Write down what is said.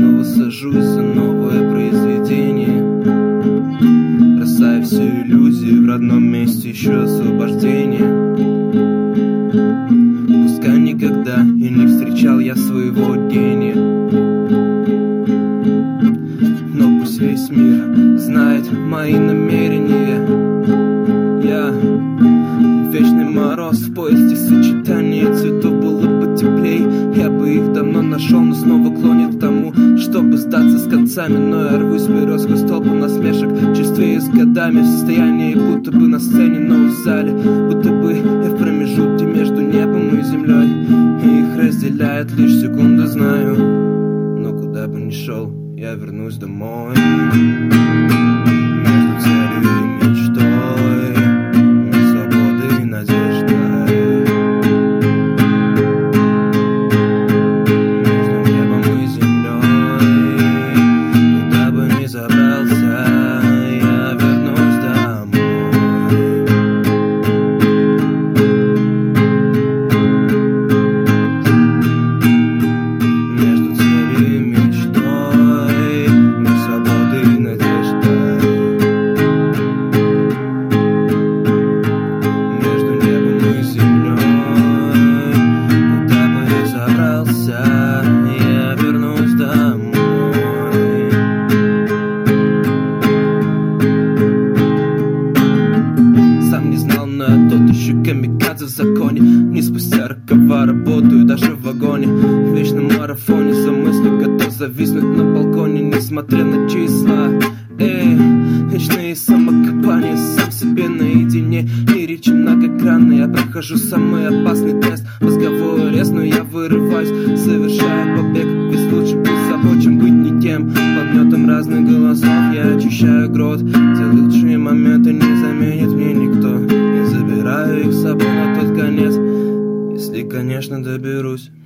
снова сажусь за новое произведение, бросая всю иллюзию, в родном месте еще освобождение. Пускай никогда и не встречал я своего гения, но пусть весь мир знает мои намерения. Я вечный мороз в поезде сочетания цветов, было бы теплей, я бы их давно нашел, но снова клонит к тому, чтобы сдаться с концами. Но я рвусь вперед сквозь толпу насмешек, черствею с годами, в состоянии будто бы на сцене, но в зале будто бы я в промежутке между небом и землей, и их разделяет лишь секунда, знаю. Но куда бы ни шел, я вернусь домой. Между целью и мечтой, между свободой и надеждой, между небом и землей, куда бы ни забрался, я вернусь домой. Между целью и мечтой, между свободой и надеждой, между небом и землей, куда бы ни забрался, я вернусь домой. Сам не знал, но я тот еще камикадзе в законе. Не спустя рукава работаю даже в вагоне, в вечном марафоне за мыслью готов зависнуть на балконе, несмотря на числа. Вечные самокопания, сам себе наедине, и речи многогранные. Я прохожу самый опасный тест, мозговой арест, но я вырываюсь, совершая побег. Ведь лучше быть собой, чем быть никем. Под гнетом разных голосов я очищаю грот, где лучшие моменты не заменит мне никто. Я забираю их с собой на тот конец, если, конечно, доберусь.